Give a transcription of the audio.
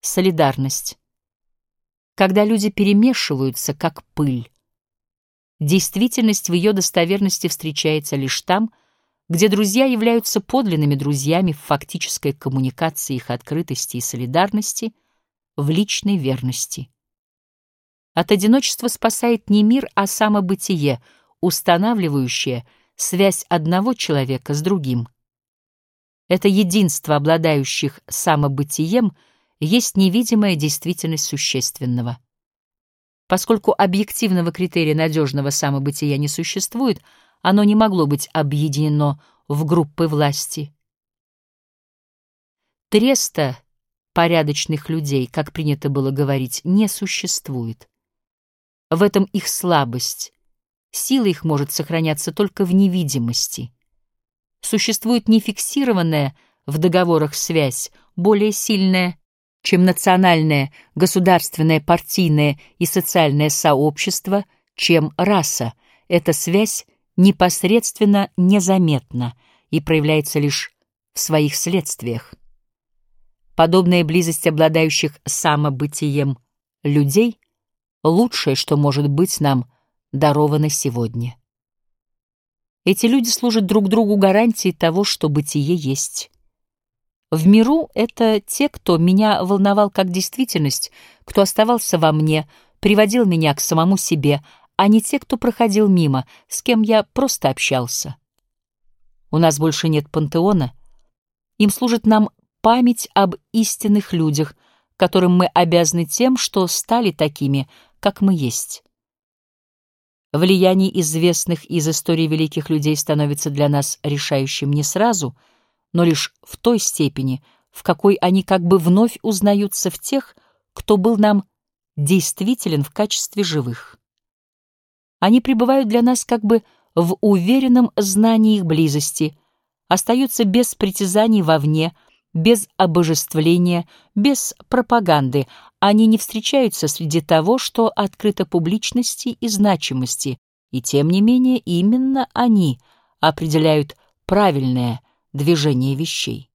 Солидарность. Когда люди перемешиваются, как пыль. Действительность в ее достоверности встречается лишь там, где друзья являются подлинными друзьями в фактической коммуникации их открытости и солидарности, в личной верности. От одиночества спасает не мир, а самобытие, устанавливающее связь одного человека с другим. Это единство обладающих самобытием есть невидимая действительность существенного. Поскольку объективного критерия надежного самобытия не существует, оно не могло быть объединено в группы власти. Треста порядочных людей, как принято было говорить, не существует. В этом их слабость. Сила их может сохраняться только в невидимости. Существует нефиксированная в договорах связь, более сильная, чем национальное, государственное, партийное и социальное сообщество, чем раса. Эта связь непосредственно незаметна и проявляется лишь в своих следствиях. Подобная близость обладающих самобытием людей — лучшее, что может быть нам даровано сегодня. Эти люди служат друг другу гарантией того, что бытие есть. В миру это те, кто меня волновал как действительность, кто оставался во мне, приводил меня к самому себе, а не те, кто проходил мимо, с кем я просто общался. У нас больше нет пантеона. Им служит нам память об истинных людях, которым мы обязаны тем, что стали такими, как мы есть. Влияние известных из истории великих людей становится для нас решающим не сразу, но лишь в той степени, в какой они как бы вновь узнаются в тех, кто был нам действителен в качестве живых. Они пребывают для нас как бы в уверенном знании их близости, остаются без притязаний вовне, без обожествления, без пропаганды. Они не встречаются среди того, что открыто публичности и значимости, и тем не менее именно они определяют правильное движение вещей.